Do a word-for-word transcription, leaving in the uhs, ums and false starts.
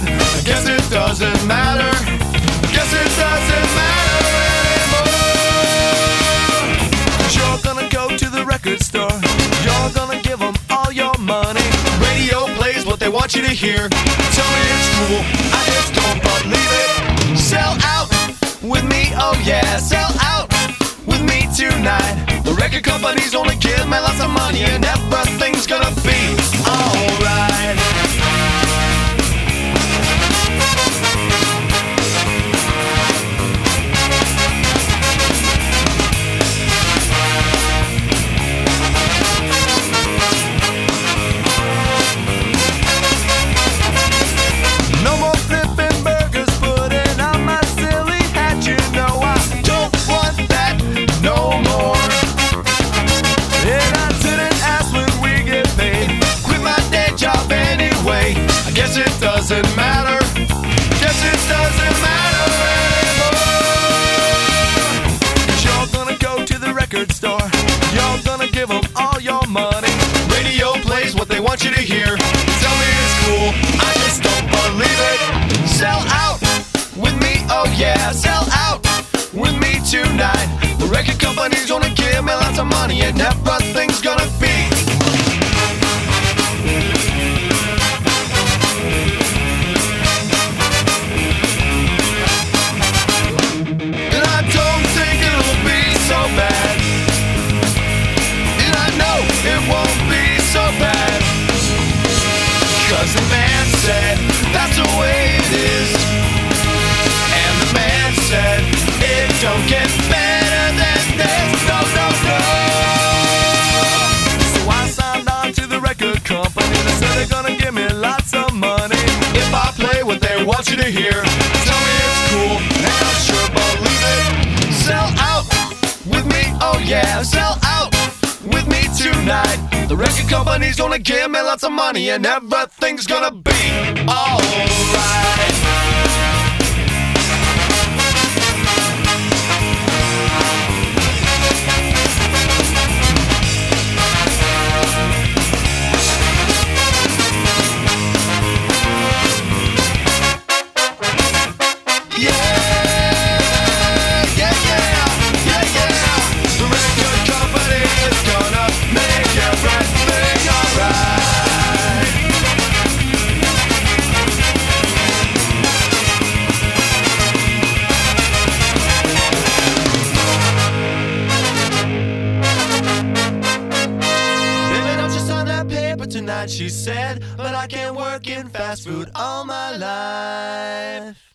I guess it doesn't matter. Guess it doesn't matter anymore. 'Cause you're gonna go to the record store. You're gonna give them all your money. Radio plays what they want you to hear. Tell me it's cool, I just don't believe it. Sell out with me, oh yeah, sell out with me tonight. The record companies only give me lots of money, and everything's gonna be alright. Guess it doesn't matter. Guess it doesn't matter anymore. 'Cause you're gonna go to the record store. You're gonna give them all your money. Radio plays what they want you to hear. Tell me it's cool, I just don't believe it. Sell out with me, oh yeah, sell out with me tonight. The record company's gonna give me lots of money, and everything's gonna be the man said that's the way it is, and the man said it don't get better than this. No, no, no. So I signed on to the record company. They said they're gonna give me lots of money if I play what they want you to hear. Tell me it's cool, and I'll sure believe it. Sell out with me, oh yeah, sell out with me tonight. The record company's gonna give me lots of money, and everything's gonna be alright. Tonight, she said, but I can't work in fast food all my life.